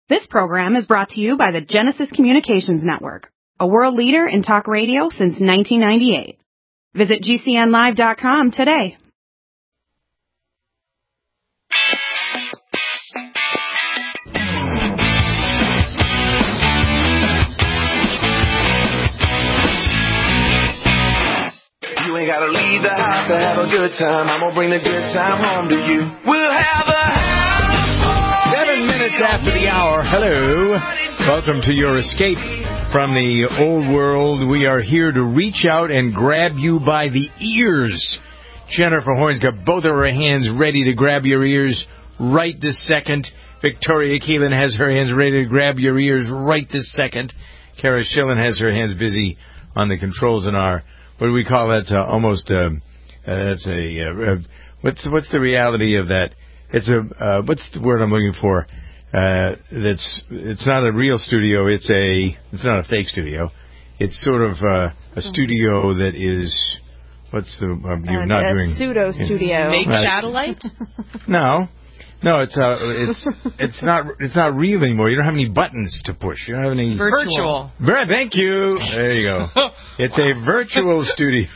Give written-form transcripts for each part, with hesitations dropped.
This program is brought to you by the Genesis Communications Network, a world leader in talk radio since 1998. Visit GCNlive.com today. You ain't gotta leave the house to have a good time. I'm gonna bring the good time home to you. We'll have a 7 minutes after the hour. Hello. Welcome to your escape from the old world. We are here to reach out and grab you by the ears. Jennifer Horn's got both of her hands ready to grab your ears right this second. Victoria Keelan has her hands ready to grab your ears right this second. Kara Schillen has her hands busy on the controls in our, what do we call that? What's the reality of that? It's what's the word I'm looking for? It's not a real studio. It's not a fake studio. It's sort of a studio that is, what's the, you're not doing. Pseudo studio. Fake satellite? No, it's not real anymore. You don't have any buttons to push. You don't have any. Virtual. Thank you. There you go. It's a virtual studio.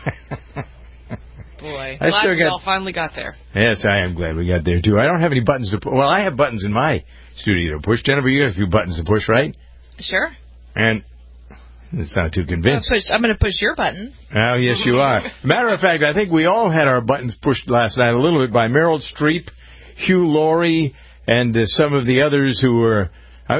Boy, glad we all finally got there. Yes, I am glad we got there, too. I don't have any buttons to push. Well, I have buttons in my studio to push. Jennifer, you have a few buttons to push, right? Sure. And it's not too convincing. I'm going to push your buttons. Oh, yes, you are. Matter of fact, I think we all had our buttons pushed last night a little bit by Meryl Streep, Hugh Laurie, and some of the others who were...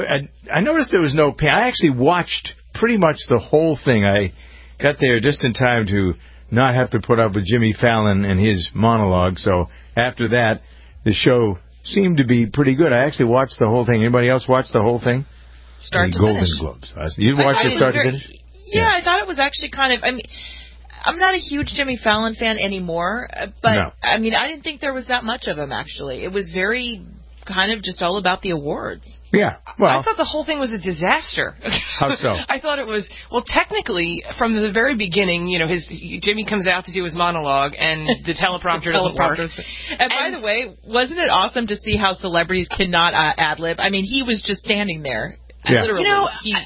I noticed there was no... I actually watched pretty much the whole thing. I got there just in time to not have to put up with Jimmy Fallon and his monologue. So after that, the show seemed to be pretty good. I actually watched the whole thing. Anybody else watch the whole thing? Start to Golden finish. Globes. You watched it start to finish? Yeah, I thought it was actually kind of... I mean, I'm not a huge Jimmy Fallon fan anymore, but, no. I mean, I didn't think there was that much of him, actually. It was very kind of just all about the awards. Yeah, well... I thought the whole thing was a disaster. How so? I thought it was... Well, technically, from the very beginning, you know, Jimmy comes out to do his monologue, and the teleprompter doesn't work. And by the way, wasn't it awesome to see how celebrities cannot ad-lib? I mean, he was just standing there. Yeah. Literally. You know,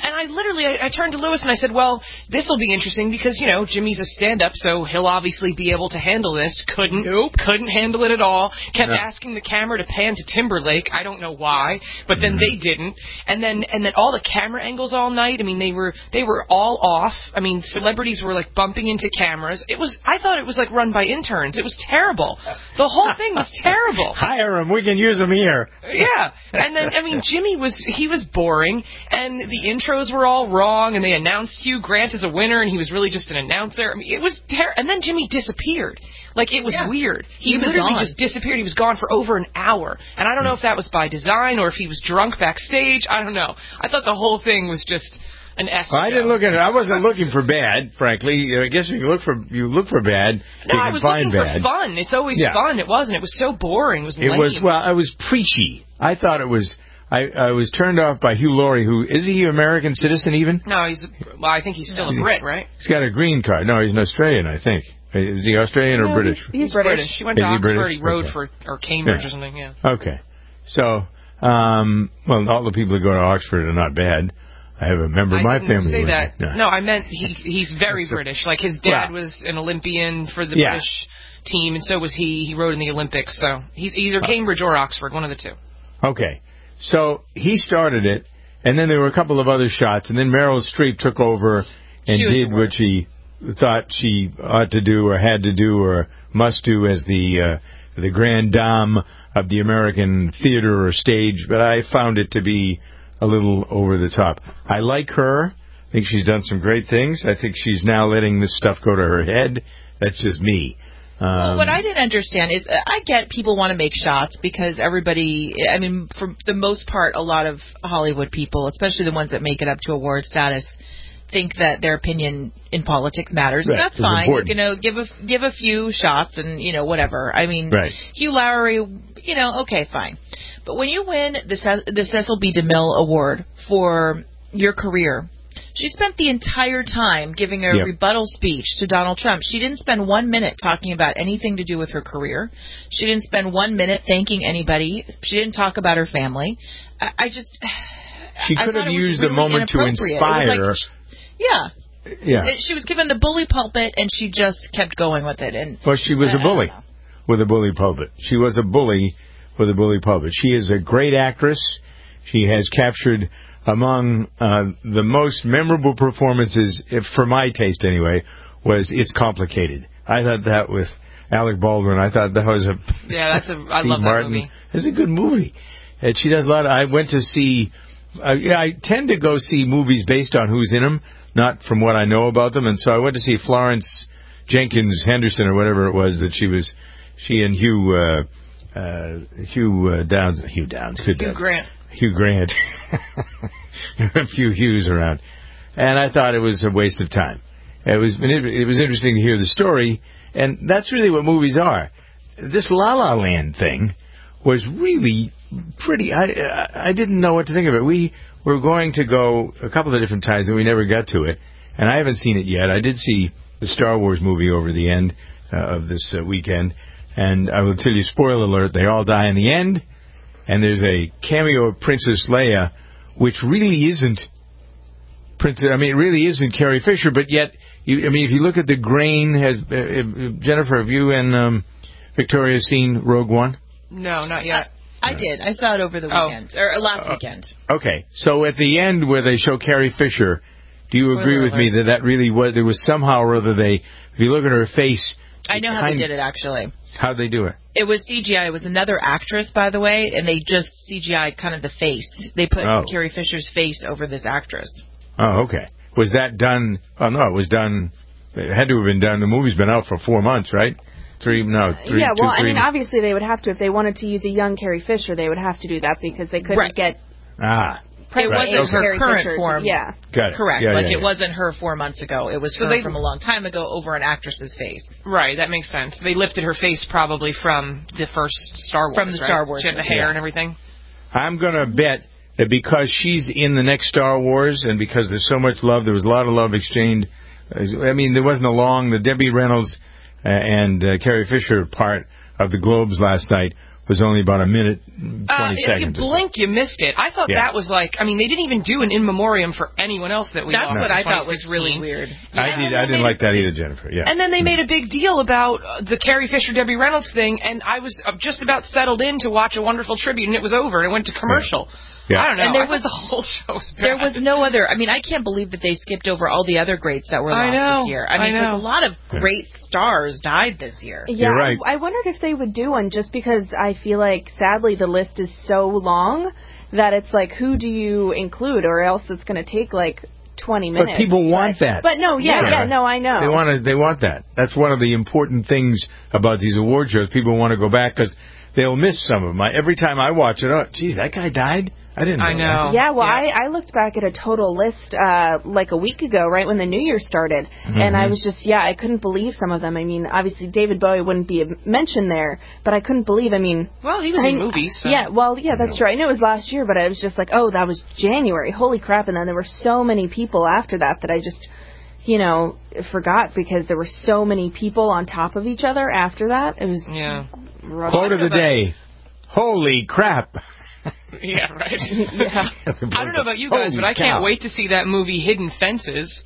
I turned to Lewis and I said, well, this will be interesting because, you know, Jimmy's a stand-up, so he'll obviously be able to handle this. Couldn't handle it at all. Kept asking the camera to pan to Timberlake. I don't know why, but then they didn't. And then all the camera angles all night, I mean, they were all off. I mean, celebrities were like bumping into cameras. I thought it was like run by interns. It was terrible. The whole thing was terrible. Hire him. We can use him here. Yeah. And then, I mean, Jimmy was boring. And the intros were all wrong, and they announced Hugh Grant as a winner, and he was really just an announcer. I mean, it was terrible. And then Jimmy disappeared. Like, it was weird. He literally just disappeared. He was gone for over an hour. And I don't know if that was by design or if he was drunk backstage. I don't know. I thought the whole thing was just an S. Well, I didn't look at it. I wasn't looking for bad, frankly. I guess if you look for bad, you can find bad. No, I was looking for fun. It's always fun. It wasn't. It was so boring. It was lame. It was preachy. I thought it was... I was turned off by Hugh Laurie, who... Is he an American citizen even? No, I think he's still a Brit, right? He's got a green card. No, he's an Australian, I think. Is he Australian or British? He's British. He went to Oxford. British? He rode or Cambridge or something, yeah. Okay. So, well, all the people who go to Oxford are not bad. I have a member of my family. I didn't say that. No, I meant he's very British. Like, his dad was an Olympian for the British team, and so was he. He rode in the Olympics, so he's either Cambridge or Oxford, one of the two. Okay. So he started it, and then there were a couple of other shots, and then Meryl Streep took over and did what she thought she ought to do or had to do or must do as the grande dame of the American theater or stage, but I found it to be a little over the top. I like her. I think she's done some great things. I think she's now letting this stuff go to her head. That's just me. Well, what I didn't understand is I get people want to make shots because everybody, I mean, for the most part, a lot of Hollywood people, especially the ones that make it up to award status, think that their opinion in politics matters. Right. And that's fine. Important. You know, give a few shots and, you know, whatever. I mean, Hugh Laurie, you know, okay, fine. But when you win the Cecil B. DeMille Award for your career, she spent the entire time giving a rebuttal speech to Donald Trump. She didn't spend 1 minute talking about anything to do with her career. She didn't spend 1 minute thanking anybody. She didn't talk about her family. She could have used the moment to inspire. She was given the bully pulpit, and she just kept going with it. And well, she was a bully with a bully pulpit. She was a bully with a bully pulpit. She is a great actress. She has captured among the most memorable performances, for my taste anyway, was It's Complicated. I thought that with Alec Baldwin. I thought that was I love Martin. That movie. It's a good movie. And she does a lot. I went to see. I tend to go see movies based on who's in them, not from what I know about them. And so I went to see Florence Jenkins Henderson or whatever it was that she and Hugh Grant. Hugh Grant. A few Hughes around. And I thought it was a waste of time. It was interesting to hear the story, and that's really what movies are. This La La Land thing was really pretty. I didn't know what to think of it. We were going to go a couple of different times, and we never got to it. And I haven't seen it yet. I did see the Star Wars movie over the end of this weekend, and I will tell you, spoiler alert, they all die in the end, and there's a cameo of Princess Leia, which really isn't it really isn't Carrie Fisher, but yet, if you look at the grain, Jennifer, have you and Victoria seen Rogue One? No, not yet. I did. I saw it over the weekend, or last weekend. Okay, so at the end where they show Carrie Fisher, do you agree with me that really was, there was somehow or other if you look at her face... I know how they did it, actually. How'd they do it? It was CGI. It was another actress, by the way, and they just CGI'd kind of the face. They put Carrie Fisher's face over this actress. Oh, okay. Was that done? Oh, no, it was done. It had to have been done. The movie's been out for 4 months, right? Three. Yeah, well, I mean, obviously they would have to. If they wanted to use a young Carrie Fisher, they would have to do that because they couldn't get... It wasn't her current form. Yeah. Got it. Correct. It wasn't her 4 months ago. It was her from a long time ago over an actress's face. Right, that makes sense. They lifted her face probably from the first Star Wars. From the Star Wars. She had the hair and everything. I'm going to bet that because she's in the next Star Wars and because there's so much love, there was a lot of love exchanged. I mean, there wasn't the Debbie Reynolds and Carrie Fisher part of the Globes last night was only about a minute, 20 seconds. If you blink, you missed it. I thought that was they didn't even do an in memoriam for anyone else that we lost. That's what I thought was really weird. Yeah. I didn't like that either, Jennifer. Yeah. And then they made a big deal about the Carrie Fisher, Debbie Reynolds thing, and I was just about settled in to watch A Wonderful Tribute, and it was over, and it went to commercial. Yeah. I don't know. And the whole show was bad. There was no other. I mean, I can't believe that they skipped over all the other greats that were lost this year. I mean, a lot of great stars died this year. Yeah, you're right. I wondered if they would do one just because I feel like, sadly, the list is so long that it's like, who do you include, or else it's going to take 20 minutes. But people want that. But no, I know. They want that. That's one of the important things about these award shows. People want to go back because they'll miss some of them. Every time I watch it, geez, that guy died? I didn't know. I know. That. Yeah, well, I looked back at a total list a week ago, right when the new year started, and I was just, I couldn't believe some of them. I mean, obviously David Bowie wouldn't be mentioned there, but I couldn't believe, Well, he was in movies, so. Yeah, that's right. I knew it was last year, but I was just like, oh, that was January. Holy crap, and then there were so many people after that I just, forgot because there were so many people on top of each other after that. It was rough. Quote of the day, holy crap. Yeah, right. Yeah. I don't know about you guys, but I can't wait to see that movie Hidden Fences.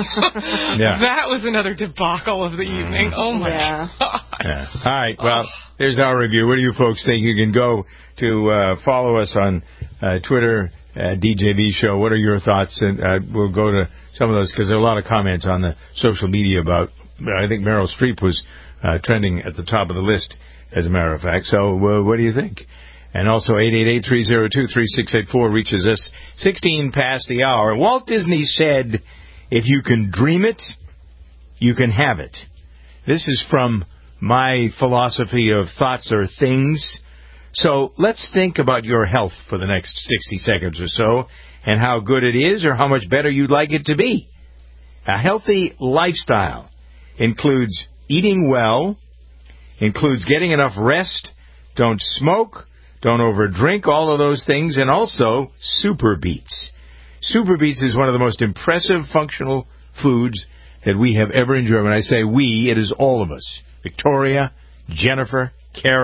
That was another debacle of the evening. Oh, my God. Yeah. All right, well, there's our review. What do you folks think? You can go to follow us on Twitter, DJV Show. What are your thoughts? And we'll go to some of those because there are a lot of comments on the social media about, I think Meryl Streep was trending at the top of the list, as a matter of fact. So what do you think? And also 888-302-3684 reaches us 16 past the hour. Walt Disney said, if you can dream it, you can have it. This is from my philosophy of thoughts are things. So let's think about your health for the next 60 seconds or so and how good it is or how much better you'd like it to be. A healthy lifestyle includes eating well, includes getting enough rest, don't smoke, don't overdrink, all of those things, and also Super Beets. Super Beets is one of the most impressive functional foods that we have ever enjoyed. When I say we, it is all of us. Victoria, Jennifer, Kara,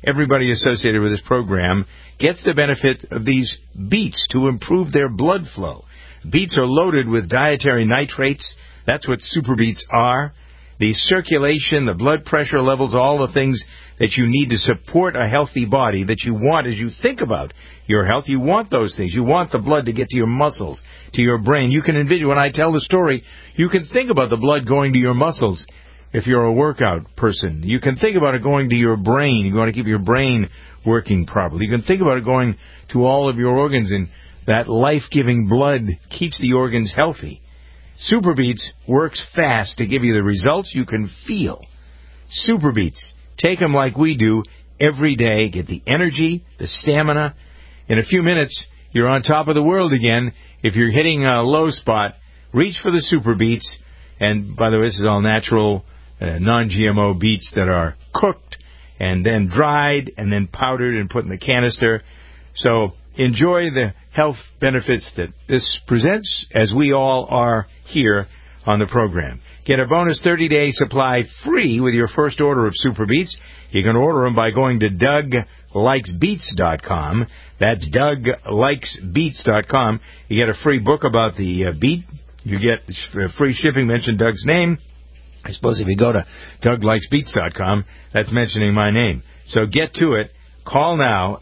everybody associated with this program gets the benefit of these beets to improve their blood flow. Beets are loaded with dietary nitrates. That's what super beets are. The circulation, the blood pressure levels, all the things that you need to support a healthy body that you want as you think about your health. You want those things. You want the blood to get to your muscles, to your brain. You can envision, when I tell the story, you can think about the blood going to your muscles if you're a workout person. You can think about it going to your brain. You want to keep your brain working properly. You can think about it going to all of your organs, and that life-giving blood keeps the organs healthy. Super Beets works fast to give you the results you can feel. Super Beets. Take them like we do every day. Get the energy, the stamina. In a few minutes, you're on top of the world again. If you're hitting a low spot, reach for the Super Beets. And, by the way, this is all natural, non-GMO beets that are cooked and then dried and then powdered and put in the canister. So enjoy the health benefits that this presents, as we all are here on the program. Get a bonus 30-day supply free with your first order of Super Beets. You can order them by going to DougLikesBeets.com. That's DougLikesBeets.com. You get a free book about the beet. You get free shipping. Mention Doug's name. I suppose if you go to DougLikesBeets.com, that's mentioning my name. So get to it. Call now,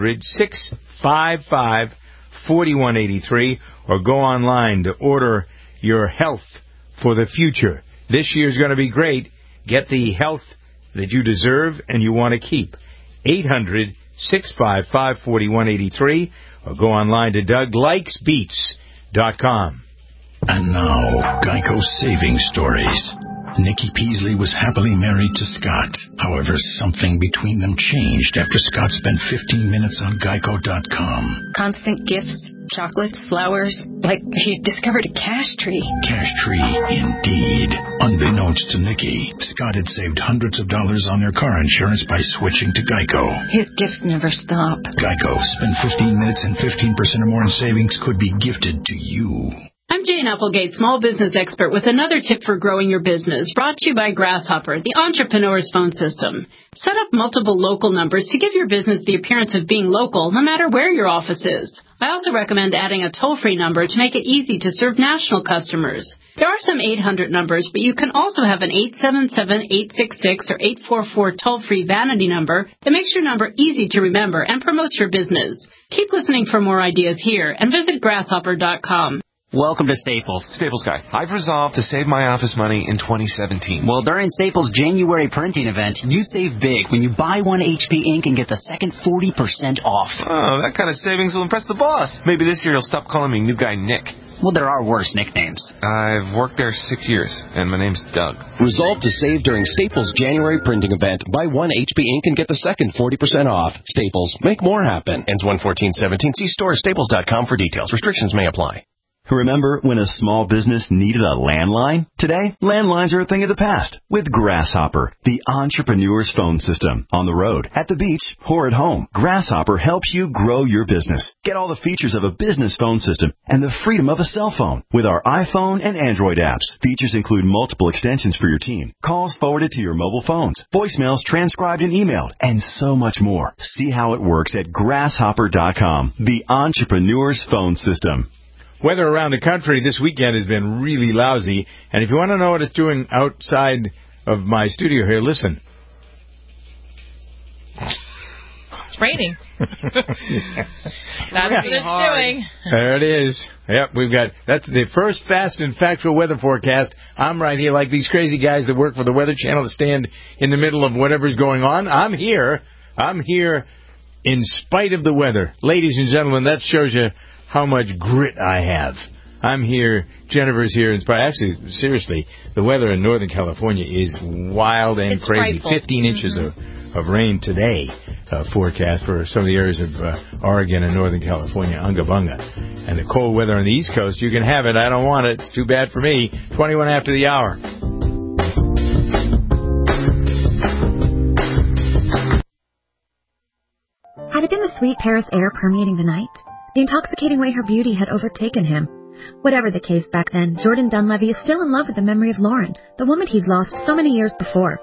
800-655-4183, or go online to order your health for the future. This year's going to be great. Get the health that you deserve and you want to keep. 800-655-4183, or go online to DougLikesBeets.com. And now, Geico Saving Stories. Nikki Peasley was happily married to Scott. However, something between them changed after Scott spent 15 minutes on Geico.com. Constant gifts, chocolates, flowers, like he discovered a cash tree. Cash tree, indeed. Unbeknownst to Nikki, Scott had saved hundreds of dollars on their car insurance by switching to Geico. His gifts never stop. Geico. Spend 15 minutes and 15% or more in savings could be gifted to you. I'm Jane Applegate, small business expert, with another tip for growing your business, brought to you by Grasshopper, the entrepreneur's phone system. Set up multiple local numbers to give your business the appearance of being local, no matter where your office is. I also recommend adding a toll-free number to make it easy to serve national customers. There are some 800 numbers, but you can also have an 877-866 or 844 toll-free vanity number that makes your number easy to remember and promotes your business. Keep listening for more ideas here and visit grasshopper.com. Welcome to Staples. Staples Guy. I've resolved to save my office money in 2017. Well, during Staples' January printing event, you save big when you buy one HP ink and get the second 40% off. Oh, that kind of savings will impress the boss. Maybe this year he'll stop calling me New Guy Nick. Well, there are worse nicknames. I've worked there 6 years, and my name's Doug. Resolve to save during Staples' January printing event. Buy one HP ink and get the second 40% off. Staples. Make more happen. Ends 1/14/17. See store staples.com for details. Restrictions may apply. Remember when a small business needed a landline? Today, landlines are a thing of the past with Grasshopper, the entrepreneur's phone system. On the road, at the beach, or at home, Grasshopper helps you grow your business. Get all the features of a business phone system and the freedom of a cell phone with our iPhone and Android apps. Features include multiple extensions for your team, calls forwarded to your mobile phones, voicemails transcribed and emailed, and so much more. See how it works at Grasshopper.com, the entrepreneur's phone system. Weather around the country this weekend has been really lousy, and if you want to know what it's doing outside of my studio here, listen. It's raining. That's what it's doing. There it is. Yep, that's the first fast and factual weather forecast. I'm right here like these crazy guys that work for the Weather Channel to stand in the middle of whatever's going on. I'm here in spite of the weather. Ladies and gentlemen, that shows you how much grit I have. I'm here, Jennifer's here. Actually, seriously, the weather in Northern California is wild and crazy. Frightful. 15 inches of rain today forecast for some of the areas of Oregon and Northern California, Unga Bunga. And the cold weather on the East Coast, you can have it. I don't want it. It's too bad for me. 21 after the hour. Had it been the sweet Paris air permeating the night? The intoxicating way her beauty had overtaken him. Whatever the case back then, Jordan Dunlevy is still in love with the memory of Lauren, the woman he's lost so many years before.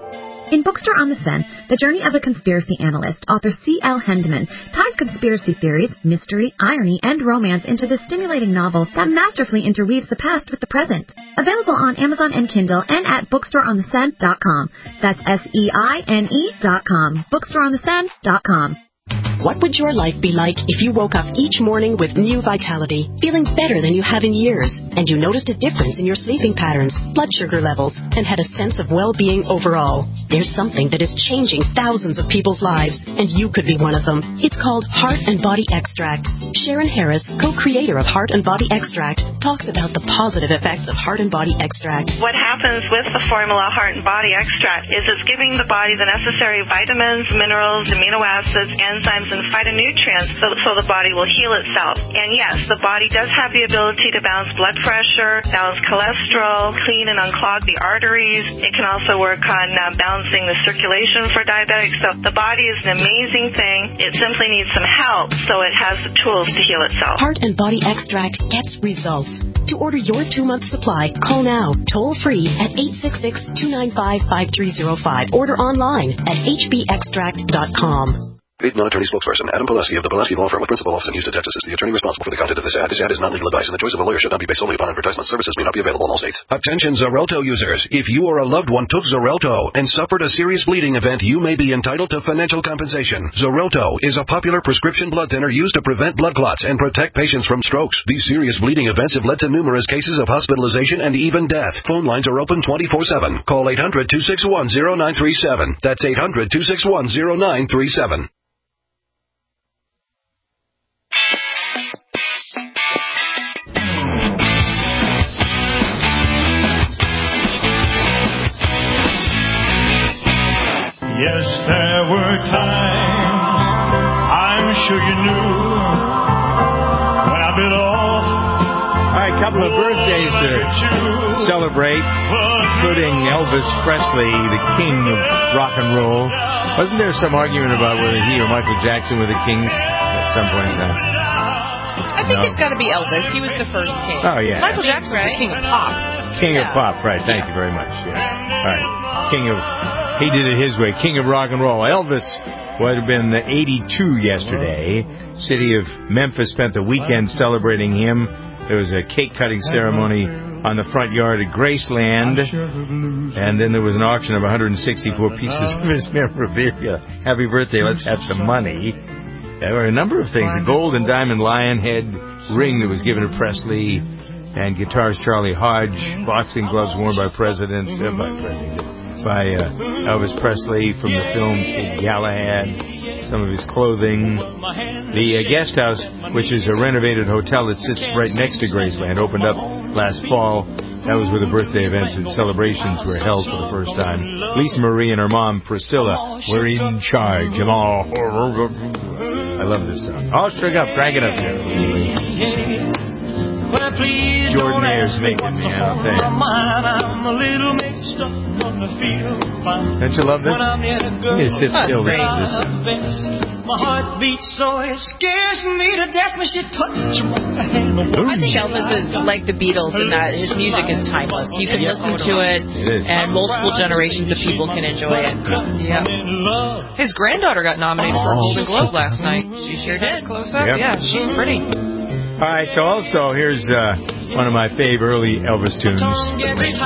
In Bookstore on the Seine, The Journey of a Conspiracy Analyst, author C.L. Hendeman ties conspiracy theories, mystery, irony, and romance into this stimulating novel that masterfully interweaves the past with the present. Available on Amazon and Kindle and at bookstoreontheseine.com. That's SEINE.com. Bookstoreontheseine.com. What would your life be like if you woke up each morning with new vitality, feeling better than you have in years, and you noticed a difference in your sleeping patterns, blood sugar levels, and had a sense of well-being overall? There's something that is changing thousands of people's lives, and you could be one of them. It's called Heart and Body Extract. Sharon Harris, co-creator of Heart and Body Extract, talks about the positive effects of Heart and Body Extract. What happens with the formula Heart and Body Extract is it's giving the body the necessary vitamins, minerals, amino acids, enzymes, and phytonutrients so the body will heal itself. And yes, the body does have the ability to balance blood pressure, balance cholesterol, clean and unclog the arteries. It can also work on balancing the circulation for diabetics. So the body is an amazing thing. It simply needs some help, so it has the tools to heal itself. Heart and Body Extract gets results. To order your 2-month supply, call now, toll-free at 866-295-5305. Order online at hbextract.com. Paid non-attorney spokesperson Adam Pulaski of the Pulaski Law Firm with principal office in Houston, Texas, is the attorney responsible for the content of this ad. This ad is not legal advice, and the choice of a lawyer should not be based solely upon advertisement. Services may not be available in all states. Attention Xarelto users. If you or a loved one took Xarelto and suffered a serious bleeding event, you may be entitled to financial compensation. Xarelto is a popular prescription blood thinner used to prevent blood clots and protect patients from strokes. These serious bleeding events have led to numerous cases of hospitalization and even death. Phone lines are open 24/7. Call 800-261-0937. That's 800-261-0937. Yes, there were times I'm sure you knew when I bit off. All right, a couple of birthdays to celebrate, including Elvis Presley, the king of rock and roll. Wasn't there some argument about whether he or Michael Jackson were the kings at some point in time? I think it's got to be Elvis. He was the first king. Oh, yeah. Michael Jackson was the king of pop. King of pop, right. Thank you very much. Yes. All right. He did it his way. King of rock and roll. Elvis would have been 82 yesterday. City of Memphis spent the weekend celebrating him. There was a cake-cutting ceremony on the front yard at Graceland. And then there was an auction of 164 pieces of his memorabilia. Happy birthday. Let's have some money. There were a number of things. A gold and diamond lion head ring that was given to Presley. And guitarist Charlie Hodge. Boxing gloves worn by Elvis Presley from the film Kid Galahad, some of his clothing. The guest house, which is a renovated hotel that sits right next to Graceland, opened up last fall. That was where the birthday events and celebrations were held for the first time. Lisa Marie and her mom, Priscilla, were in charge of all. I love this song. All shook up, crank it up here. Jordan Ayers making me, I don't think. Don't you love this? You sit still. My heart beats so it scares me to death when she touches my hand. I think Elvis is like the Beatles in that his music is timeless. You can listen to it, and multiple generations of people can enjoy it. Yeah. His granddaughter got nominated for a Golden Globe last night. She sure did. Close up. Yep. Yeah, she's pretty. All right, so also here's one of my fave early Elvis tunes. Love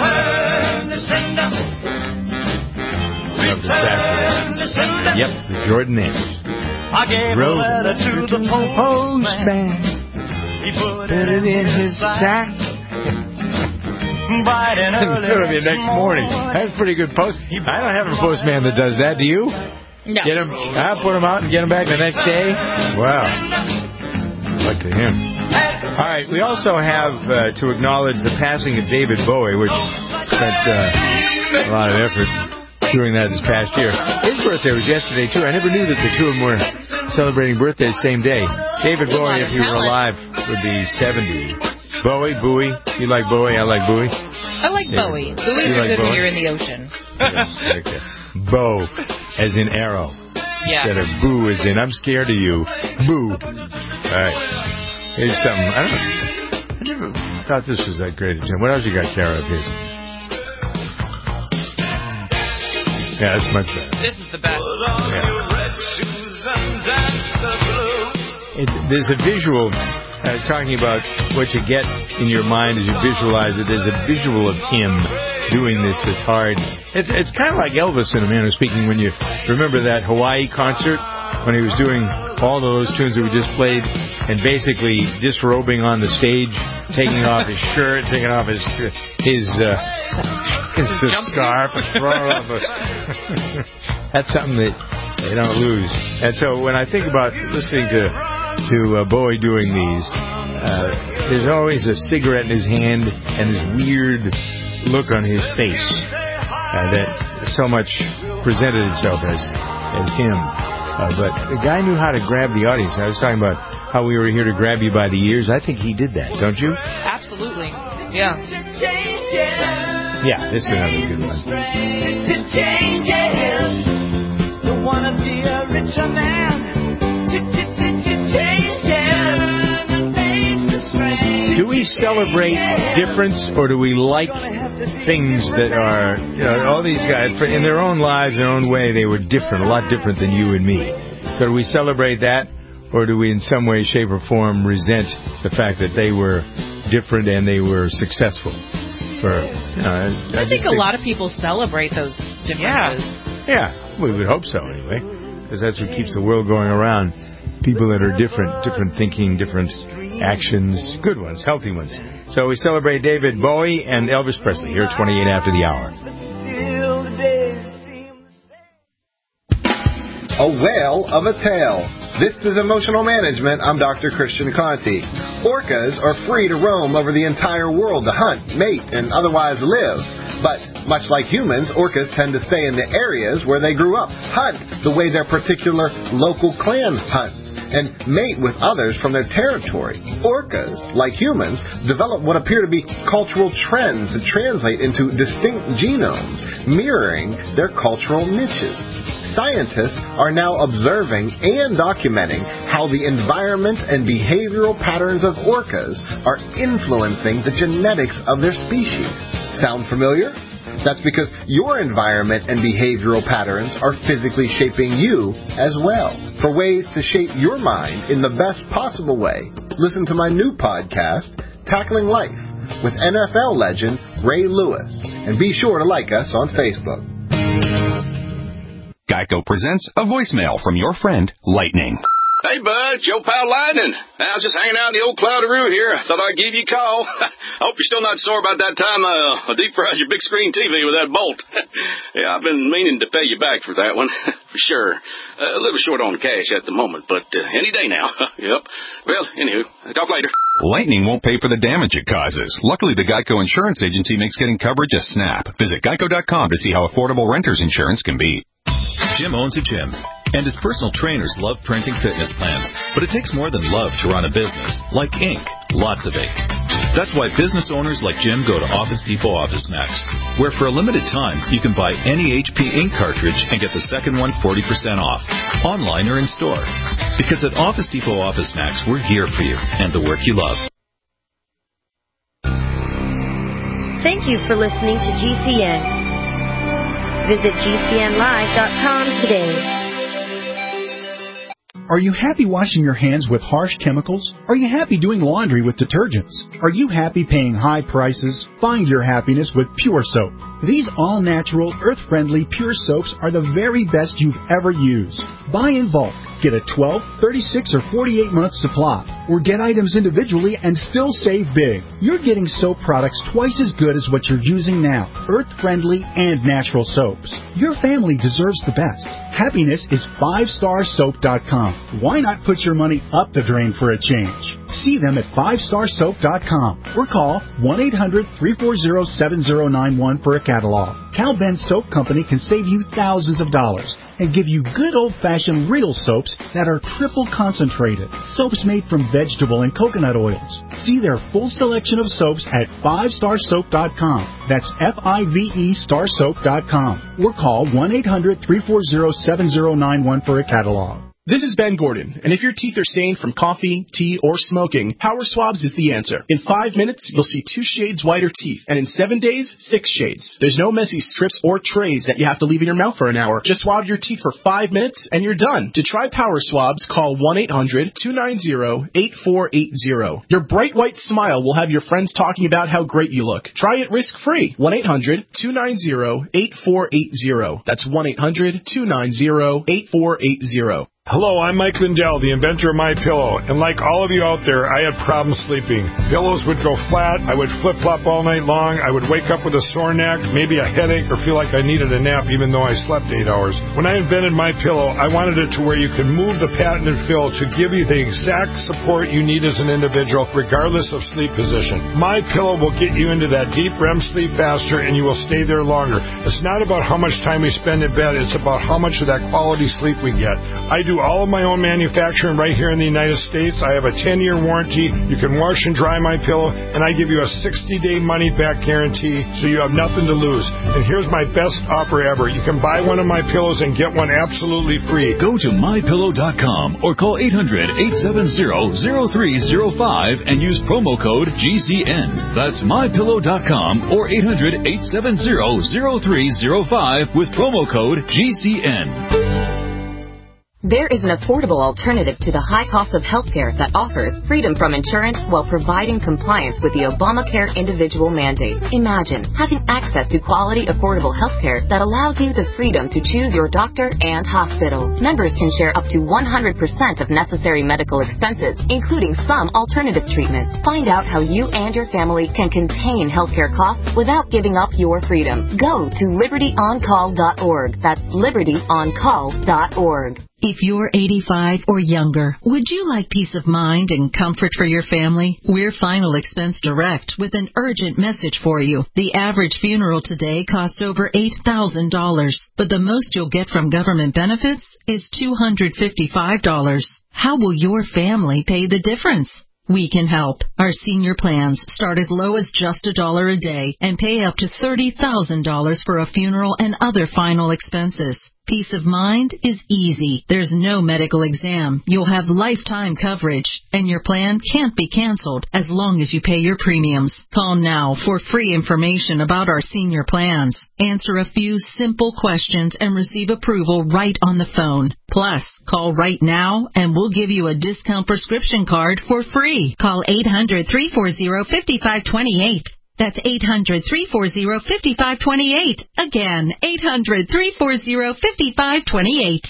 the saxophone. Yep, the Jordan Ayers. I gave a letter to the postman. He put it in his sack. Bright and early the next morning. That's a pretty good post. I don't have a postman that does that. Do you? No. Get him. I'll put him out and get him back the next day. Wow. Luck to him. All right. We also have to acknowledge the passing of David Bowie, which spent a lot of effort doing that this past year. His birthday was yesterday, too. I never knew that the two of them were celebrating birthdays the same day. David Bowie, if he were alive, would be 70. Bowie. You like Bowie? I like Bowie. I like Bowie. Bowie's are good when you're in the ocean. Yes, okay. Bow, as in arrow. Yeah. Instead of boo, as in I'm scared of you. Boo. All right. Here's something. I never thought this was that great. What else you got, Kara, of his? Yeah, that's much better. This is the best. There's a visual. I was talking about what you get in your mind as you visualize it. There's a visual of him doing this that's hard. It's kind of like Elvis in A Man Who's Speaking when you remember that Hawaii concert when he was doing all of those tunes that we just played and basically disrobing on the stage, taking off his shirt, taking off his scarf and throwing off that's something that they don't lose. And so when I think about listening to Bowie doing these, there's always a cigarette in his hand and this weird look on his face that so much presented itself as him. But the guy knew how to grab the audience. I was talking about how we were here to grab you by the ears. I think he did that, don't you? Absolutely. Yeah. Yeah, this is another good one. Don't wanna be a richer man. Do we celebrate difference, or do we like things that are, all these guys, in their own lives, their own way, they were different, a lot different than you and me. So do we celebrate that, or do we in some way, shape, or form resent the fact that they were different and they were successful? I think a lot of people celebrate those differences. Yeah, we would hope so anyway, because that's what keeps the world going around. People that are different thinking, different actions, good ones, healthy ones. So we celebrate David Bowie and Elvis Presley here at 28 after the hour. A whale of a tale. This is Emotional Management. I'm Dr. Christian Conti. Orcas are free to roam over the entire world to hunt, mate, and otherwise live. But much like humans, orcas tend to stay in the areas where they grew up, hunt the way their particular local clan hunts, and mate with others from their territory. Orcas, like humans, develop what appear to be cultural trends that translate into distinct genomes, mirroring their cultural niches. Scientists are now observing and documenting how the environment and behavioral patterns of orcas are influencing the genetics of their species. Sound familiar? That's because your environment and behavioral patterns are physically shaping you as well. For ways to shape your mind in the best possible way, listen to my new podcast, Tackling Life, with NFL legend Ray Lewis. And be sure to like us on Facebook. Geico presents a voicemail from your friend, Lightning. Hey, bud, Joe Pal Lightning. I was just hanging out in the old Cloudaroo here. Thought I'd give you a call. I hope you're still not sore about that time I deep fried your big screen TV with that bolt. Yeah, I've been meaning to pay you back for that one. For sure. A little short on cash at the moment, but any day now. Yep. Well, anywho, talk later. Lightning won't pay for the damage it causes. Luckily, the Geico Insurance Agency makes getting coverage a snap. Visit geico.com to see how affordable renter's insurance can be. Jim owns a gym, and his personal trainers love printing fitness plans. But it takes more than love to run a business, like ink, lots of ink. That's why business owners like Jim go to Office Depot Office Max, where for a limited time you can buy any HP ink cartridge and get the second one 40% off, online or in store. Because at Office Depot Office Max, we're here for you and the work you love. Thank you for listening to GCN. Visit GCNlive.com today. Are you happy washing your hands with harsh chemicals? Are you happy doing laundry with detergents? Are you happy paying high prices? Find your happiness with Pure Soap. These all-natural, earth-friendly Pure Soaps are the very best you've ever used. Buy in bulk. Get a 12, 36, or 48-month supply. Or get items individually and still save big. You're getting soap products twice as good as what you're using now. Earth-friendly and natural soaps. Your family deserves the best. Happiness is 5starsoap.com. Why not put your money up the drain for a change? See them at 5starsoap.com or call 1-800-340-7091 for a catalog. Cal Ben Soap Company can save you thousands of dollars and give you good old-fashioned real soaps that are triple concentrated. Soaps made from vegetable and coconut oils. See their full selection of soaps at 5starsoap.com. That's F-I-V-E starsoap.com. Or call 1-800-340-7091 for a catalog. This is Ben Gordon, and if your teeth are stained from coffee, tea, or smoking, Power Swabs is the answer. In 5 minutes, you'll see 2 shades whiter teeth, and in 7 days, 6 shades. There's no messy strips or trays that you have to leave in your mouth for an hour. Just swab your teeth for 5 minutes, and you're done. To try Power Swabs, call 1-800-290-8480. Your bright white smile will have your friends talking about how great you look. Try it risk-free. 1-800-290-8480. That's 1-800-290-8480. Hello, I'm Mike Lindell, the inventor of MyPillow, and like all of you out there, I had problems sleeping. Pillows would go flat, I would flip-flop all night long, I would wake up with a sore neck, maybe a headache, or feel like I needed a nap even though I slept 8 hours. When I invented MyPillow, I wanted it to where you could move the patented fill to give you the exact support you need as an individual, regardless of sleep position. MyPillow will get you into that deep REM sleep faster, and you will stay there longer. It's not about how much time we spend in bed, it's about how much of that quality sleep we get. I do all of my own manufacturing right here in the United States. I have a 10-year warranty. You can wash and dry my pillow, and I give you a 60-day money-back guarantee, so you have nothing to lose. And here's my best offer ever. You can buy one of my pillows and get one absolutely free. Go to MyPillow.com or call 800-870-0305 and use promo code GCN. That's MyPillow.com or 800-870-0305 with promo code GCN. There is an affordable alternative to the high cost of healthcare that offers freedom from insurance while providing compliance with the Obamacare individual mandate. Imagine having access to quality, affordable healthcare that allows you the freedom to choose your doctor and hospital. Members can share up to 100% of necessary medical expenses, including some alternative treatments. Find out how you and your family can contain healthcare costs without giving up your freedom. Go to libertyoncall.org. That's libertyoncall.org. If you're 85 or younger, would you like peace of mind and comfort for your family? We're Final Expense Direct with an urgent message for you. The average funeral today costs over $8,000, but the most you'll get from government benefits is $255. How will your family pay the difference? We can help. Our senior plans start as low as just $1 a day and pay up to $30,000 for a funeral and other final expenses. Peace of mind is easy. There's no medical exam. You'll have lifetime coverage, and your plan can't be canceled as long as you pay your premiums. Call now for free information about our senior plans. Answer a few simple questions and receive approval right on the phone. Plus, call right now and we'll give you a discount prescription card for free. Call 800-340-5528. That's 800-340-5528. Again, 800-340-5528.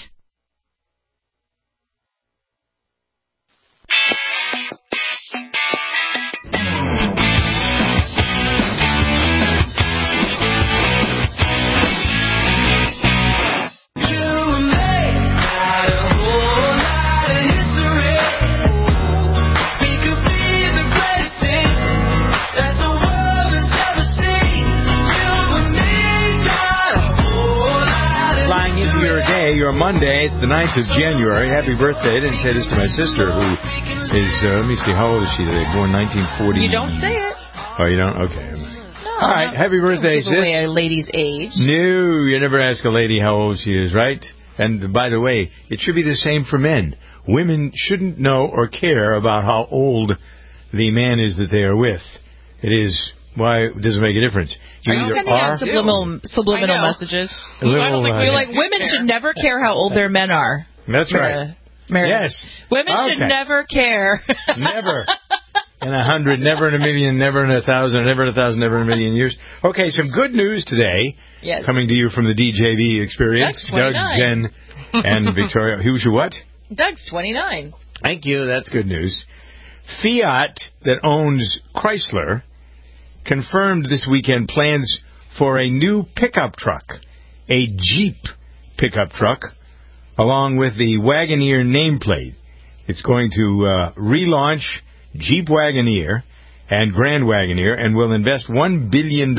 Your Monday, it's the 9th of January. Happy birthday. I didn't say this to my sister, who is, let me see, how old is she today? Born 1940. You don't say it. Oh, you don't? Okay. No, all right, happy birthday, sis. Give away a lady's age. No, you never ask a lady how old she is, right? And by the way, it should be the same for men. Women shouldn't know or care about how old the man is that they are with. It is... Why does it make a difference? You either are subliminal messages. We're like women should never care how old their men are. That's right. Yes. Women should never care. Never. In 100, never in a million, never in 1,000, never in 1,000, never in a million years. Okay, some good news today. Yes. Coming to you from the DJV experience. Doug, Jen, and Victoria. Who's your what? Doug's 29. Thank you. That's good news. Fiat, that owns Chrysler, confirmed this weekend plans for a new pickup truck, a Jeep pickup truck, along with the Wagoneer nameplate. It's going to relaunch Jeep Wagoneer and Grand Wagoneer and will invest $1 billion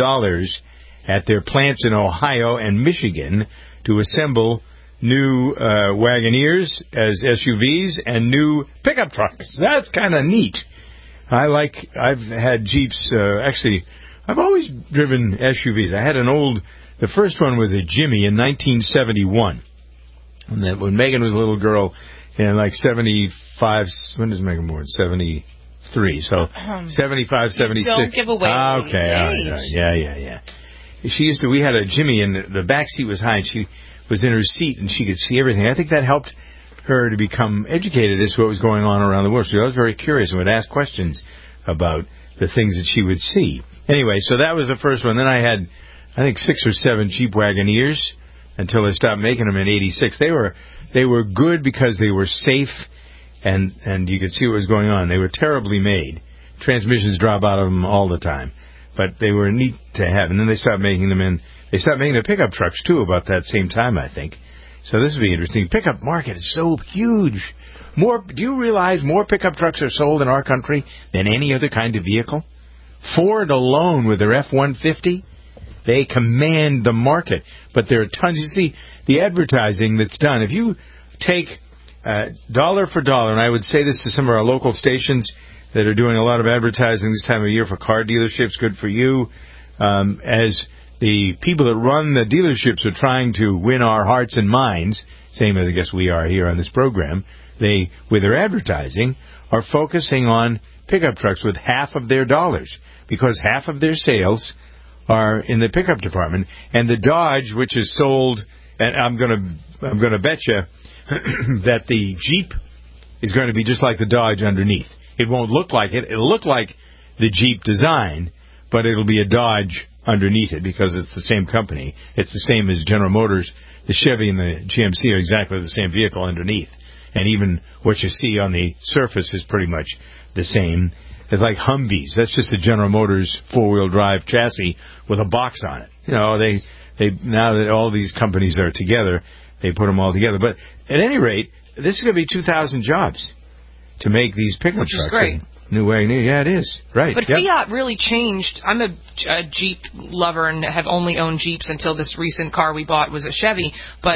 at their plants in Ohio and Michigan to assemble new Wagoneers as SUVs and new pickup trucks. That's kind of neat. I've had Jeeps, actually, I've always driven SUVs. I had the first one was a Jimmy in 1971. And when Megan was a little girl, and like 75. When does Megan born? 73. So 75, 76. Don't give away okay. age. All right. Yeah. She used to. We had a Jimmy, and the back seat was high, and she was in her seat, and she could see everything. I think that helped her to become educated as to what was going on around the world. So I was very curious and would ask questions about the things that she would see. Anyway, so that was the first one. Then I had, I think, 6 or 7 Jeep Wagoneers until they stopped making them in '86. They were good because they were safe, and you could see what was going on. They were terribly made. Transmissions drop out of them all the time. But they were neat to have. And then they stopped making them they stopped making the pickup trucks, too, about that same time, I think. So this would be interesting. Pickup market is so huge. Do you realize more pickup trucks are sold in our country than any other kind of vehicle? Ford alone with their F-150, they command the market. But there are tons. You see, the advertising that's done, if you take dollar for dollar, and I would say this to some of our local stations that are doing a lot of advertising this time of year for car dealerships, good for you. As the people that run the dealerships are trying to win our hearts and minds, same as I guess we are here on this program, they, with their advertising, are focusing on pickup trucks with half of their dollars, because half of their sales are in the pickup department. And the Dodge, which is sold, and I'm gonna bet you that the Jeep is going to be just like the Dodge underneath. It won't look like it. It'll look like the Jeep design, but it'll be a Dodge underneath it because it's the same company. It's the same as General Motors. The Chevy and the GMC are exactly the same vehicle underneath. And even what you see on the surface is pretty much the same. It's like Humvees. That's just a General Motors four-wheel drive chassis with a box on it. You know, they now that all these companies are together, they put them all together. But at any rate, this is going to be 2,000 jobs to make these pickup trucks. Which is great. New Wagoneer, yeah, it is. Right. But Fiat really changed. I'm a Jeep lover and have only owned Jeeps until this recent car we bought was a Chevy. But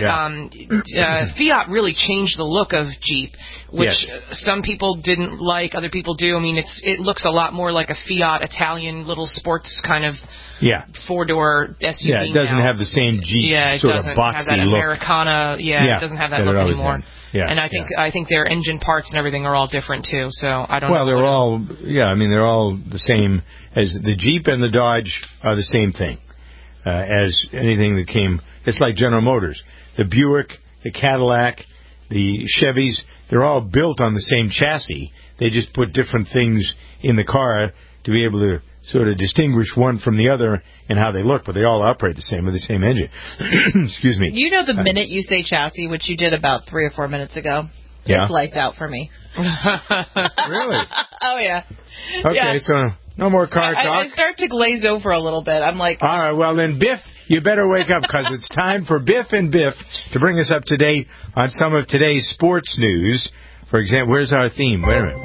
Fiat really changed the look of Jeep, which some people didn't like, other people do. I mean, it looks a lot more like a Fiat Italian little sports kind of four-door SUV. Yeah, it doesn't have the same Jeep sort of boxy look. It doesn't have that Americana. It doesn't have that look anymore. Yeah, and I think their engine parts and everything are all different too. So I don't know. Well, they're all they're all the same. As the Jeep and the Dodge are the same thing. As anything that came, it's like General Motors. The Buick, the Cadillac, the Chevys, they're all built on the same chassis. They just put different things in the car to be able to sort of distinguish one from the other and how they look, but they all operate the same with the same engine. Excuse me. You know the minute you say chassis, which you did about 3 or 4 minutes ago, it's lights out for me. Really? Oh, yeah. Okay, so no more car talk. I start to glaze over a little bit. I'm like... All right, well then, Biff, you better wake up because it's time for Biff and Biff to bring us up to date on some of today's sports news. For example, where's our theme? Wait a minute.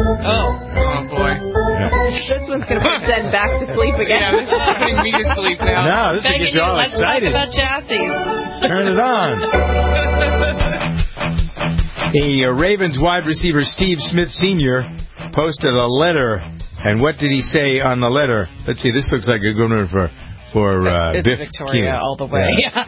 Oh boy. This one's going to put Jen back to sleep again. Yeah, this is putting me to sleep now. No, this will get you all excited. Let's talk about chassis. Turn it on. The Ravens wide receiver Steve Smith Sr. posted a letter, and what did he say on the letter? Let's see, this looks like a good one for it's Biff Victoria Keelan. all the way. Yeah.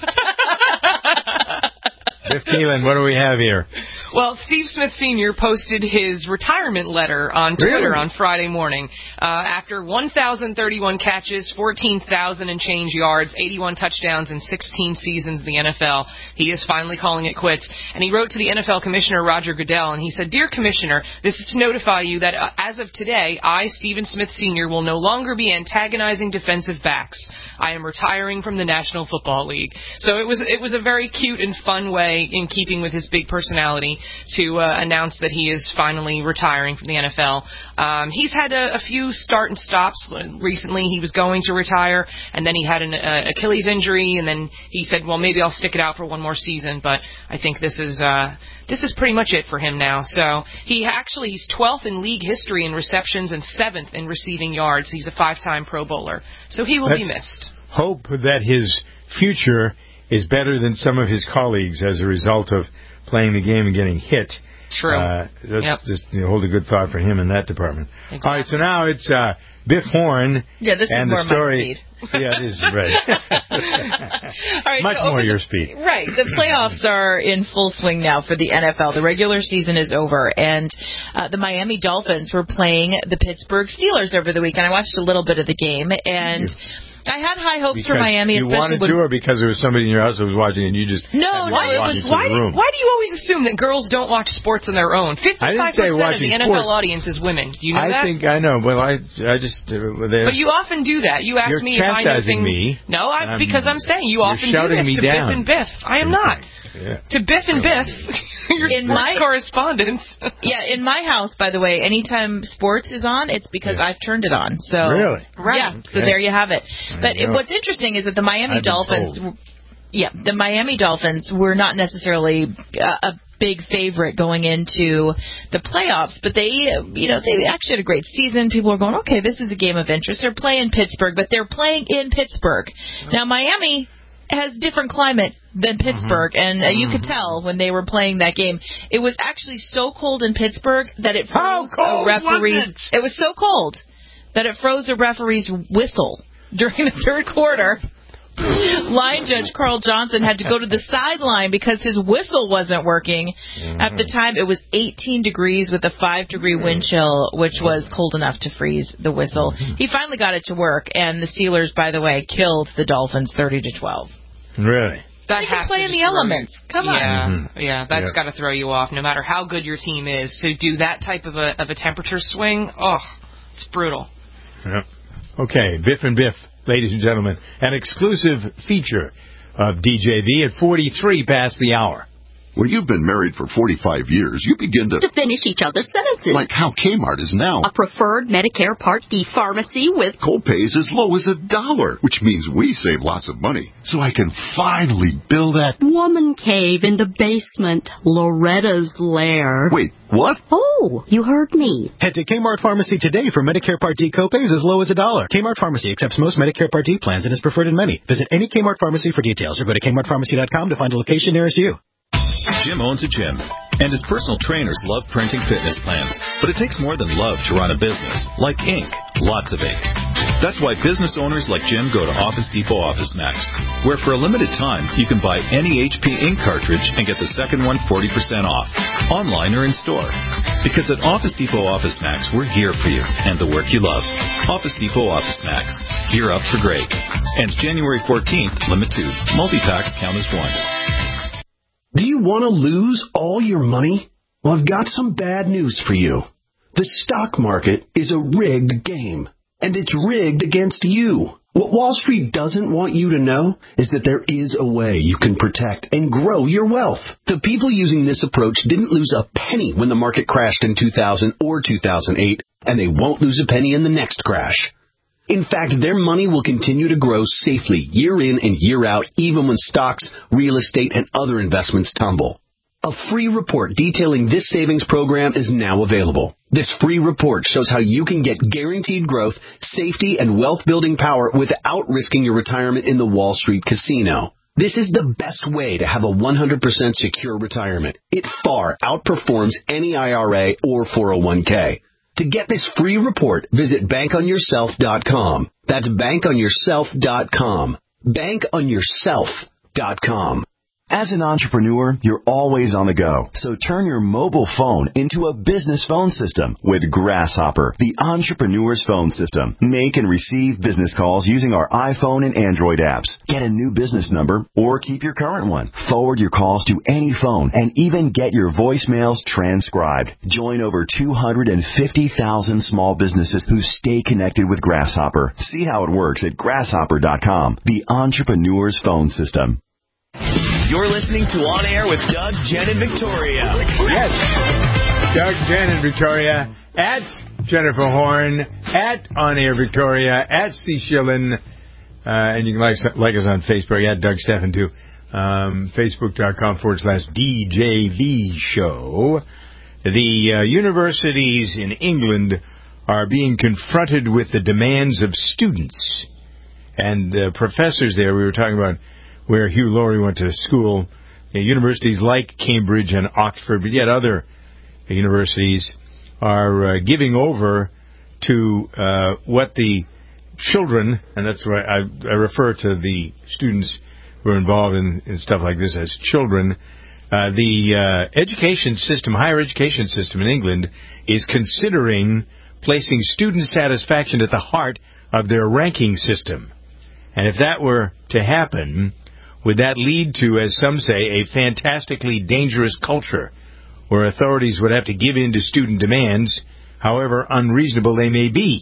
Biff Keelan, what do we have here? Well, Steve Smith Sr. posted his retirement letter on Twitter on Friday morning. After 1,031 catches, 14,000 and change yards, 81 touchdowns, and 16 seasons in the NFL, he is finally calling it quits. And he wrote to the NFL Commissioner Roger Goodell, and he said, "Dear Commissioner, this is to notify you that as of today, I, Stephen Smith Sr., will no longer be antagonizing defensive backs. I am retiring from the National Football League." So it was a very cute and fun way, in keeping with his big personality, to announce that he is finally retiring from the NFL. He's had a few start and stops. Recently, he was going to retire, and then he had an Achilles injury, and then he said, well, maybe I'll stick it out for one more season, but I think this is pretty much it for him now. So he's 12th in league history in receptions and 7th in receiving yards. He's a 5-time Pro Bowler. So he will be missed. Hope that his future is better than some of his colleagues as a result of playing the game and getting hit. True. That's just hold a good thought for him in that department. Exactly. All right, so now it's Biff Horn. Yeah, this and is more the story, my speed. Yeah, it is, right. All right, Much more your speed. Right. The playoffs are in full swing now for the NFL. The regular season is over, and the Miami Dolphins were playing the Pittsburgh Steelers over the weekend. I watched a little bit of the game, and I had high hopes for Miami. You wanted to, or because there was somebody in your house that was watching and you just why do you always assume that girls don't watch sports on their own? 55% of the NFL audience is women. Do you know that? I know. Well, I just. But you often do that. You ask me if I know things. Me. No, because I'm saying you often do this to Biff and Biff. I am not. Yeah. To Biff and Biff, your sports correspondents. Yeah, in my house, by the way, anytime sports is on, it's because I've turned it on. So really, right? Yeah. Okay. So there you have it. But what's interesting is that the Miami Dolphins, the Miami Dolphins were not necessarily a big favorite going into the playoffs, but they actually had a great season. People are going, okay, this is a game of interest. They're playing Pittsburgh, but they're playing in Pittsburgh. Now, Miami has different climate than Pittsburgh, and you could tell when they were playing that game. It was actually so cold in Pittsburgh that it froze a referee's. It was so cold that it froze a referee's whistle during the third quarter. Line judge Carl Johnson had to go to the sideline because his whistle wasn't working. At the time, it was 18 degrees with a 5-degree wind chill, which was cold enough to freeze the whistle. He finally got it to work, and the Steelers, by the way, killed the Dolphins 30-12. Really? That has to play in the elements. Come on. Yeah, that's got to throw you off, no matter how good your team is. To do that type of a temperature swing, it's brutal. Yep. Okay, Biff and Biff. Ladies and gentlemen, an exclusive feature of DJV at 43 past the hour. When you've been married for 45 years, you begin to finish each other's sentences. Like how Kmart is now a preferred Medicare Part D pharmacy with co-pays as low as $1, which means we save lots of money. So I can finally build that woman cave in the basement, Loretta's lair. Wait, what? Oh, you heard me. Head to Kmart Pharmacy today for Medicare Part D copays as low as $1. Kmart Pharmacy accepts most Medicare Part D plans and is preferred in many. Visit any Kmart Pharmacy for details or go to kmartpharmacy.com to find a location nearest you. Jim owns a gym, and his personal trainers love printing fitness plans. But it takes more than love to run a business, like ink, lots of ink. That's why business owners like Jim go to Office Depot Office Max, where for a limited time you can buy any HP ink cartridge and get the second one 40% off, online or in store. Because at Office Depot Office Max, we're here for you and the work you love. Office Depot Office Max. Gear up for great. And January 14th, limit 2. Multi-packs count as one. Do you want to lose all your money? Well, I've got some bad news for you. The stock market is a rigged game, and it's rigged against you. What Wall Street doesn't want you to know is that there is a way you can protect and grow your wealth. The people using this approach didn't lose a penny when the market crashed in 2000 or 2008, and they won't lose a penny in the next crash. In fact, their money will continue to grow safely year in and year out, even when stocks, real estate, and other investments tumble. A free report detailing this savings program is now available. This free report shows how you can get guaranteed growth, safety, and wealth-building power without risking your retirement in the Wall Street casino. This is the best way to have a 100% secure retirement. It far outperforms any IRA or 401k. To get this free report, visit bankonyourself.com. That's bankonyourself.com. Bankonyourself.com. As an entrepreneur, you're always on the go. So turn your mobile phone into a business phone system with Grasshopper, the entrepreneur's phone system. Make and receive business calls using our iPhone and Android apps. Get a new business number or keep your current one. Forward your calls to any phone and even get your voicemails transcribed. Join over 250,000 small businesses who stay connected with Grasshopper. See how it works at grasshopper.com, the entrepreneur's phone system. You're listening to On Air with Doug, Jen, and Victoria. Yes. Doug, Jen, and Victoria at Jennifer Horn, at On Air Victoria, at C. Schillen, and you can like us on Facebook, at Doug Steffen, too. Facebook.com/DJV show. The universities in England are being confronted with the demands of students. And professors there, we were talking about where Hugh Laurie went to school, universities like Cambridge and Oxford, but yet other universities are giving over to what the children, and that's why I refer to the students who are involved in stuff like this as children. The education system, higher education system in England, is considering placing student satisfaction at the heart of their ranking system. And if that were to happen, would that lead to, as some say, a fantastically dangerous culture where authorities would have to give in to student demands, however unreasonable they may be?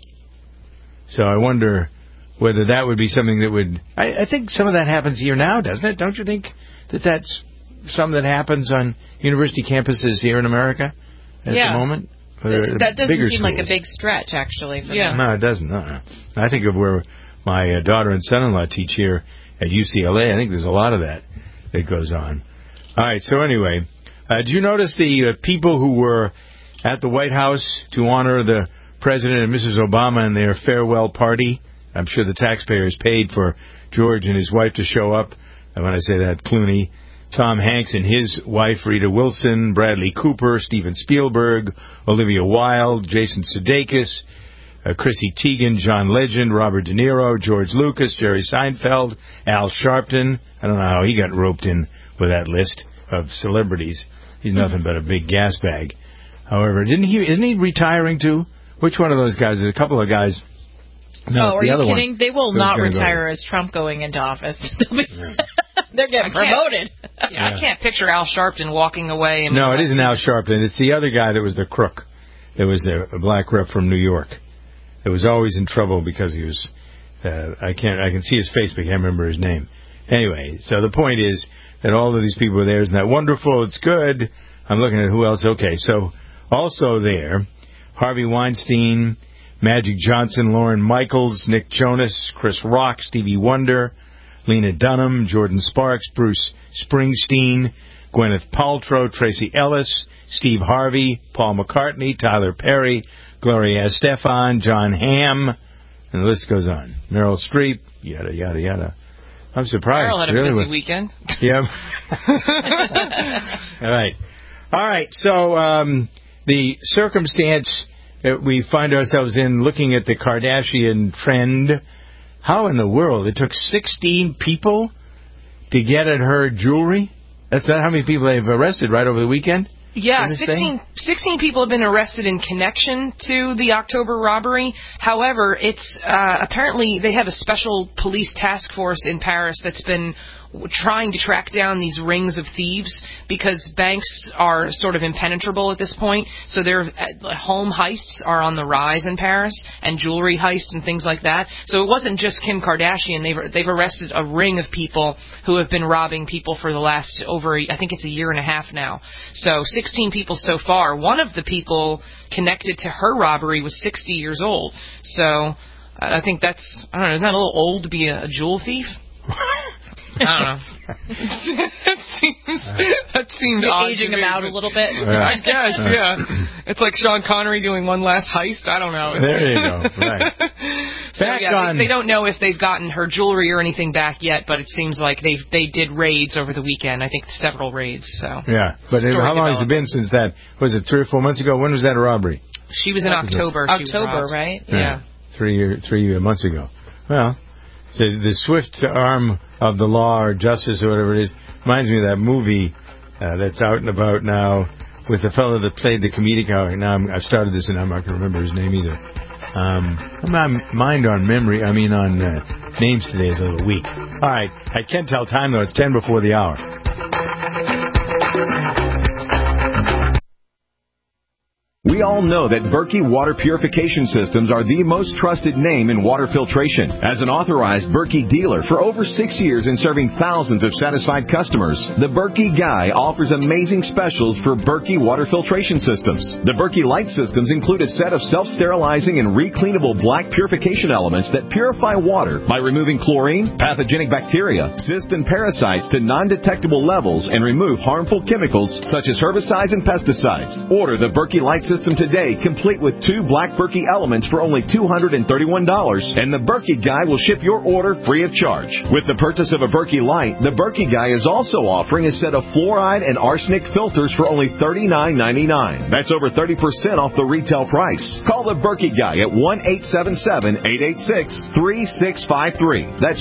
So I wonder whether that would be something that would... I think some of that happens here now, doesn't it? Don't you think that that's something that happens on university campuses here in America at the moment? That doesn't seem like a schools. big stretch, actually. For them. No, it doesn't. I think of where my daughter and son-in-law teach here at UCLA. I think there's a lot of that goes on. All right, so anyway, did you notice the people who were at the White House to honor the President and Mrs. Obama and their farewell party? I'm sure the taxpayers paid for George and his wife to show up. And when I say that, Clooney, Tom Hanks and his wife, Rita Wilson, Bradley Cooper, Steven Spielberg, Olivia Wilde, Jason Sudeikis, Chrissy Teigen, John Legend, Robert De Niro, George Lucas, Jerry Seinfeld, Al Sharpton. I don't know how he got roped in with that list of celebrities. He's nothing but a big gas bag. However, isn't he retiring too? Which one of those guys? There's a couple of guys. No, are the you other kidding? one. They will not retire as Trump going into office. They're getting promoted. I can't picture Al Sharpton walking away. No, it isn't Al Sharpton. It's the other guy that was the crook. There was a black rep from New York. That was always in trouble because he was. I can see his face, but I can't remember his name. Anyway, so the point is that all of these people are there. Isn't that wonderful? It's good. I'm looking at who else. Okay, so also there, Harvey Weinstein, Magic Johnson, Lauren Michaels, Nick Jonas, Chris Rock, Stevie Wonder, Lena Dunham, Jordan Sparks, Bruce Springsteen, Gwyneth Paltrow, Tracy Ellis, Steve Harvey, Paul McCartney, Tyler Perry, Gloria Estefan, John Hamm, and the list goes on. Meryl Streep, yada, yada, yada. I'm surprised. Meryl had a busy weekend. Yep. All right. So the circumstance that we find ourselves in looking at the Kardashian trend, how in the world? It took 16 people to get at her jewelry? That's not how many people they've arrested right over the weekend? Yeah, 16 people have been arrested in connection to the October robbery. However, it's apparently they have a special police task force in Paris that's been trying to track down these rings of thieves because banks are sort of impenetrable at this point. So their home heists are on the rise in Paris and jewelry heists and things like that. So it wasn't just Kim Kardashian. They've arrested a ring of people who have been robbing people for the last I think it's a year and a half now. So 16 people so far. One of the people connected to her robbery was 60 years old. So I think isn't that a little old to be a jewel thief? I don't know. that seemed You're odd aging to me, him out a little bit. I guess, yeah. It's like Sean Connery doing one last heist. I don't know. There you go. Right. So they don't know if they've gotten her jewelry or anything back yet, but it seems like they did raids over the weekend. I think several raids. So yeah, but how long has it been since that? Was it 3 or 4 months ago? When was that robbery? She was in October. October, right? Yeah. 3 months ago. Well. So the swift arm of the law or justice or whatever it is reminds me of that movie that's out and about now with the fellow that played the comedic hour. Now I've started this and I'm not going to remember his name either. My mind on names today is a little weak. All right, I can't tell time though. It's 10 before the hour. We all know that Berkey Water Purification Systems are the most trusted name in water filtration. As an authorized Berkey dealer for over 6 years and serving thousands of satisfied customers, the Berkey Guy offers amazing specials for Berkey Water Filtration Systems. The Berkey Light Systems include a set of self-sterilizing and recleanable black purification elements that purify water by removing chlorine, pathogenic bacteria, cysts, and parasites to non-detectable levels and remove harmful chemicals such as herbicides and pesticides. Order the Berkey Light Systems system today, complete with 2 Black Berkey elements for only $231, and the Berkey Guy will ship your order free of charge. With the purchase of a Berkey Light, the Berkey Guy is also offering a set of fluoride and arsenic filters for only $39.99. That's over 30% off the retail price. Call the Berkey Guy at 1-877-886-3653. That's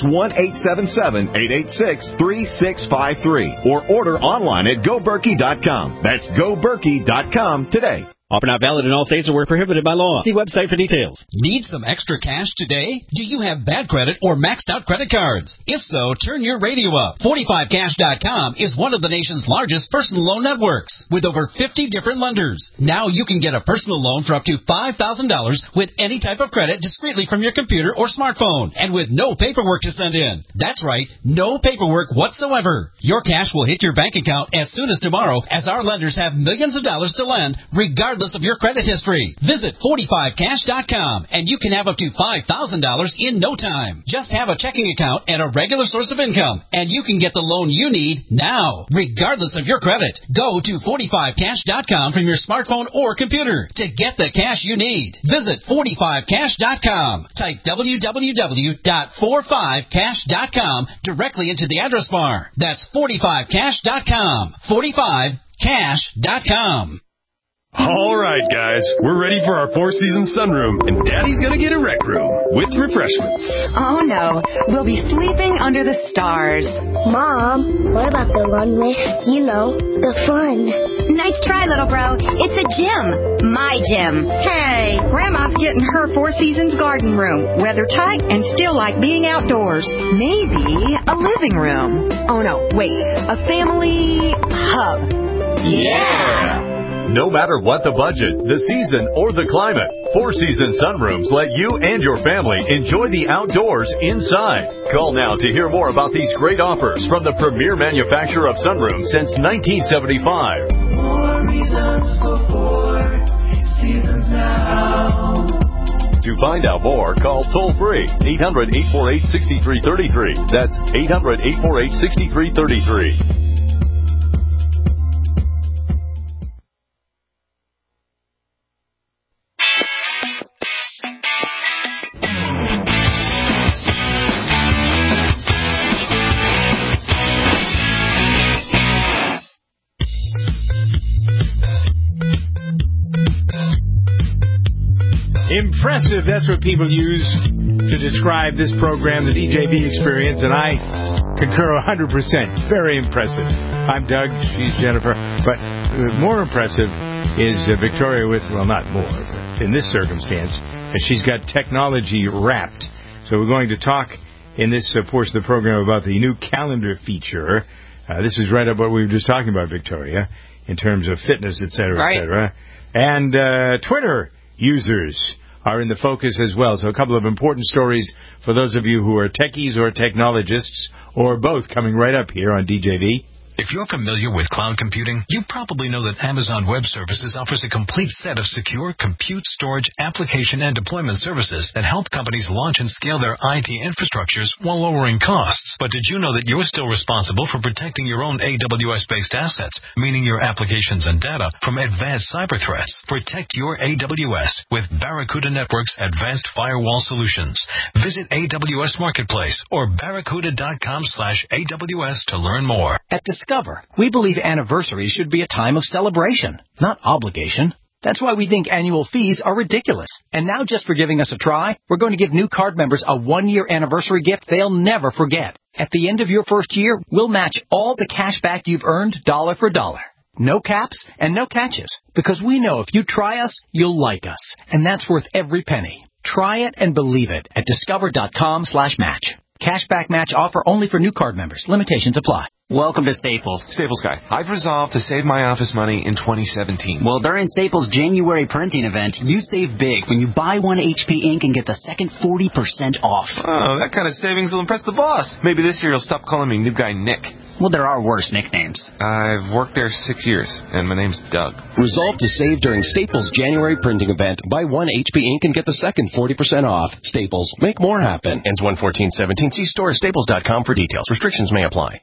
1-877-886-3653. Or order online at GoBerkey.com. That's GoBerkey.com today. Offer not valid in all states or where prohibited by law. See website for details. Need some extra cash today? Do you have bad credit or maxed out credit cards? If so, turn your radio up. 45cash.com is one of the nation's largest personal loan networks with over 50 different lenders. Now you can get a personal loan for up to $5,000 with any type of credit discreetly from your computer or smartphone and with no paperwork to send in. That's right, no paperwork whatsoever. Your cash will hit your bank account as soon as tomorrow, as our lenders have millions of dollars to lend regardless of your credit history. Visit 45cash.com and you can have up to $5,000 in no time. Just have a checking account and a regular source of income and you can get the loan you need now, regardless of your credit. Go to 45cash.com from your smartphone or computer to get the cash you need. Visit 45cash.com. Type www.45cash.com directly into the address bar. That's 45cash.com. 45cash.com. All right, guys, we're ready for our Four Seasons sunroom, and Daddy's gonna get a rec room with refreshments. Oh, no. We'll be sleeping under the stars. Mom, what about the runway? You know, the fun. Nice try, little bro. It's a gym. My gym. Hey, Grandma's getting her Four Seasons garden room. Weather tight and still like being outdoors. Maybe a living room. Oh, no, wait. A family hub. Yeah! No matter what the budget, the season, or the climate, Four Seasons sunrooms let you and your family enjoy the outdoors inside. Call now to hear more about these great offers from the premier manufacturer of sunrooms since 1975. More reasons for Four Seasons now. To find out more, call toll-free 800-848-6333. That's 800-848-6333. Impressive, that's what people use to describe this program, the DJV experience, and I concur 100%. Very impressive. I'm Doug, she's Jennifer, but more impressive is Victoria with, well, not more, but in this circumstance, she's got technology wrapped. So we're going to talk in this portion of the program about the new calendar feature. This is right up what we were just talking about, Victoria, in terms of fitness, et cetera, et cetera. And Twitter users are in the focus as well. So a couple of important stories for those of you who are techies or technologists or both coming right up here on DJV. If you're familiar with cloud computing, you probably know that Amazon Web Services offers a complete set of secure compute, storage, application, and deployment services that help companies launch and scale their IT infrastructures while lowering costs. But did you know that you're still responsible for protecting your own AWS-based assets, meaning your applications and data, from advanced cyber threats? Protect your AWS with Barracuda Network's Advanced Firewall Solutions. Visit AWS Marketplace or barracuda.com/AWS to learn more. At Discover, we believe anniversaries should be a time of celebration, not obligation. That's why we think annual fees are ridiculous. And now, just for giving us a try, we're going to give new card members a one-year anniversary gift they'll never forget. At the end of your first year, we'll match all the cash back you've earned dollar for dollar. No caps and no catches, because we know if you try us, you'll like us. And that's worth every penny. Try it and believe it at discover.com/match. Cashback match offer only for new card members. Limitations apply. Welcome to Staples. Staples guy, I've resolved to save my office money in 2017. Well, during Staples' January printing event, you save big when you buy one HP ink and get the second 40% off. Oh, that kind of savings will impress the boss. Maybe this year he'll stop calling me New Guy Nick. Well, there are worse nicknames. I've worked there 6 years, and my name's Doug. Resolve to save during Staples' January printing event. Buy one HP ink and get the second 40% off. Staples, make more happen. Ends 1/14/17. See store at staples.com for details. Restrictions may apply.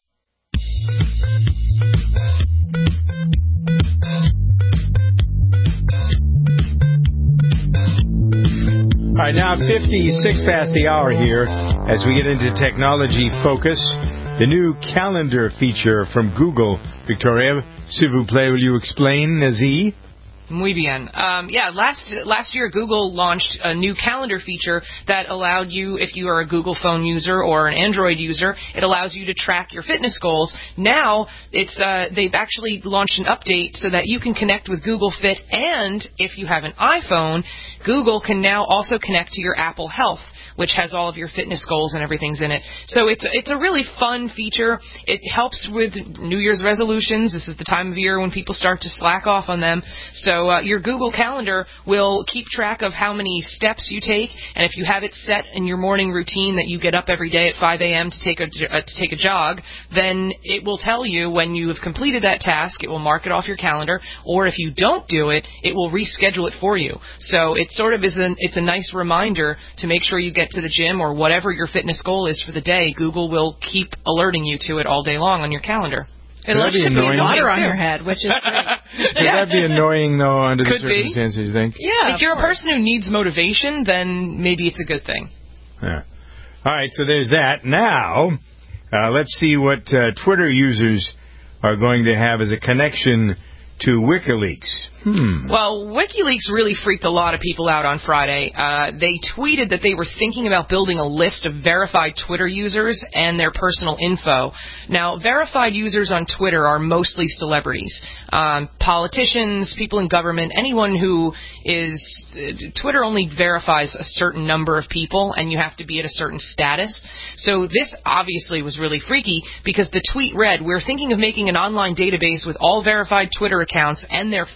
All right, now 56 past the hour here as we get into Technology Focus. The new calendar feature from Google. Victoria, s'il vous plaît, will you explain, Nazi? Muy bien. Last year Google launched a new calendar feature that allowed you, if you are a Google phone user or an Android user, it allows you to track your fitness goals. Now they've actually launched an update so that you can connect with Google Fit, and if you have an iPhone, Google can now also connect to your Apple Health, which has all of your fitness goals and everything's in it. So it's a really fun feature. It helps with New Year's resolutions. This is the time of year when people start to slack off on them. So your Google Calendar will keep track of how many steps you take, and if you have it set in your morning routine that you get up every day at 5 a.m. to take a jog, then it will tell you when you have completed that task. It will mark it off your calendar, or if you don't do it, it will reschedule it for you. So it sort of is it's a nice reminder to make sure you get to the gym or whatever your fitness goal is for the day. Google will keep alerting you to it all day long on your calendar. It'll should be water on your head, which is great. Could that be annoying, though, under the circumstances, you think? Yeah, if you're a person who needs motivation, then maybe it's a good thing. Yeah. All right, so there's that. Now, let's see what Twitter users are going to have as a connection to WikiLeaks. Well, WikiLeaks really freaked a lot of people out on Friday. They tweeted that they were thinking about building a list of verified Twitter users and their personal info. Now, verified users on Twitter are mostly celebrities. Politicians, people in government, anyone who is... Twitter only verifies a certain number of people, and you have to be at a certain status. So this obviously was really freaky because the tweet read, "We're thinking of making an online database with all verified Twitter accounts and their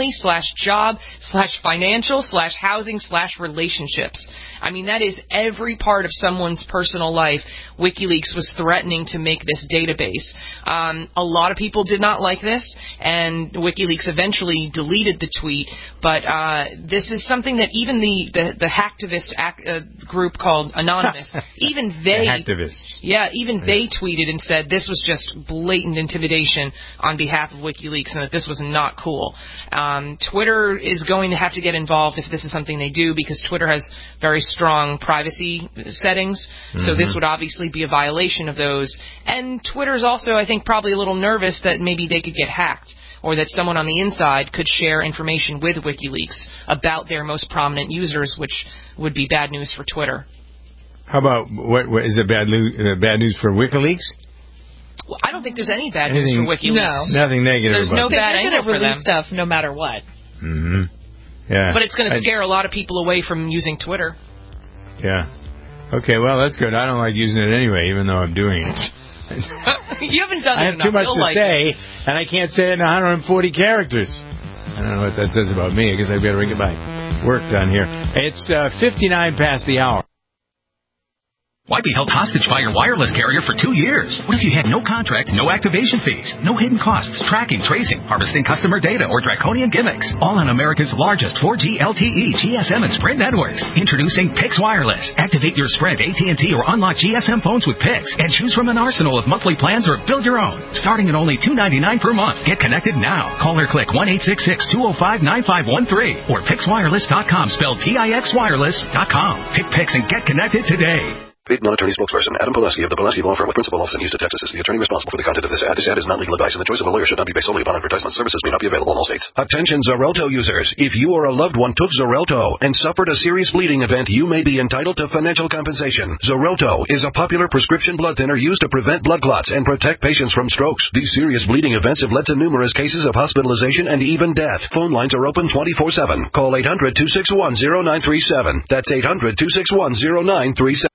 family/job/financial/housing/relationships." I mean, that is every part of someone's personal life. WikiLeaks was threatening to make this database. A lot of people did not like this, and WikiLeaks eventually deleted the tweet. But this is something that even the hacktivist group called Anonymous, even they, they tweeted and said this was just blatant intimidation on behalf of WikiLeaks and that this was not cool. Twitter is going to have to get involved if this is something they do, because Twitter has very strong privacy settings. So this would obviously be a violation of those. And Twitter's also, I think, probably a little nervous that maybe they could get hacked, or that someone on the inside could share information with WikiLeaks about their most prominent users, which would be bad news for Twitter. How about, what is it bad news for WikiLeaks? Well, I don't think there's any bad news for WikiLeaks. No. Nothing negative. There's no bad angle angle for them. Stuff no matter what. Yeah. But it's going to scare a lot of people away from using Twitter. Yeah. Okay, well, that's good. I don't like using it anyway, even though I'm doing it. You haven't done it I have too much to say, and I can't say it in 140 characters. I don't know what that says about me. I guess I better get my work done here. It's 59 past the hour. Why be held hostage by your wireless carrier for 2 years? What if you had no contract, no activation fees, no hidden costs, tracking, tracing, harvesting customer data, or draconian gimmicks? All on America's largest 4G LTE, GSM, and Sprint networks. Introducing Pix Wireless. Activate your Sprint, AT&T, or unlock GSM phones with Pix, and choose from an arsenal of monthly plans or build your own. Starting at only $2.99 per month. Get connected now. Call or click 1-866-205-9513 or PixWireless.com, spelled PIXWireless.com. Pick Pix and get connected today. Paid non-attorney spokesperson Adam Pulaski of the Pulaski Law Firm with principal office in Houston, Texas is the attorney responsible for the content of this ad. This ad is not legal advice, and the choice of a lawyer should not be based solely upon advertisement. Services may not be available in all states. Attention Xarelto users. If you or a loved one took Xarelto and suffered a serious bleeding event, you may be entitled to financial compensation. Xarelto is a popular prescription blood thinner used to prevent blood clots and protect patients from strokes. These serious bleeding events have led to numerous cases of hospitalization and even death. Phone lines are open 24/7. Call 800-261-0937. That's 800-261-0937.